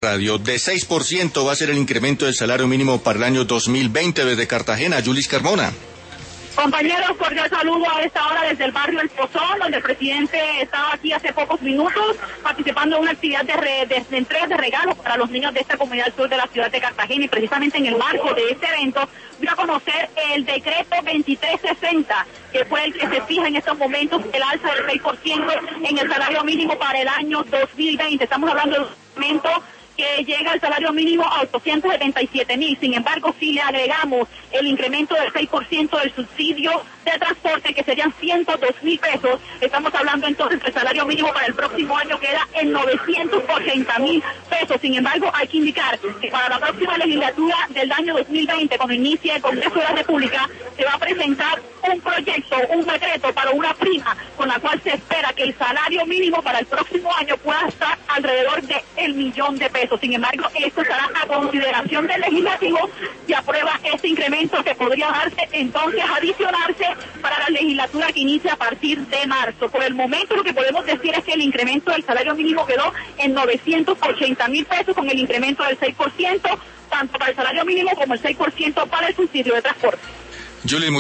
Radio. De 6% va a ser el incremento del salario mínimo para el año 2020 desde Cartagena. Yulis Carmona. Compañeros, cordial saludo a esta hora desde el barrio El Pozón, donde el presidente estaba aquí hace pocos minutos participando en una actividad de entrega de regalos para los niños de esta comunidad sur de la ciudad de Cartagena, y precisamente en el marco de este evento dio a conocer el decreto 2360, que fue el que se fija en estos momentos el alza del 6% en el salario mínimo para el año 2020. Estamos hablando de un momento que llega el salario mínimo a 877,000. Sin embargo, si le agregamos el incremento del 6% del subsidio de transporte, que serían 102,000 pesos, estamos hablando entonces que el salario mínimo para el próximo año queda en 980,000 pesos. Sin embargo, hay que indicar que para la próxima legislatura del año 2020, cuando inicie el Congreso de la República, se va a presentar un proyecto, un decreto para una prima, con la cual se espera que el salario mínimo para el próximo año pueda estar alrededor de $1,000,000. Sin embargo, esto estará a consideración del legislativo y aprueba este incremento, que podría darse entonces adicionarse para la legislatura que inicia a partir de marzo. Por el momento, lo que podemos decir es que el incremento del salario mínimo quedó en 980,000 pesos, con el incremento del 6%, tanto para el salario mínimo como el 6% para el subsidio de transporte. Julie,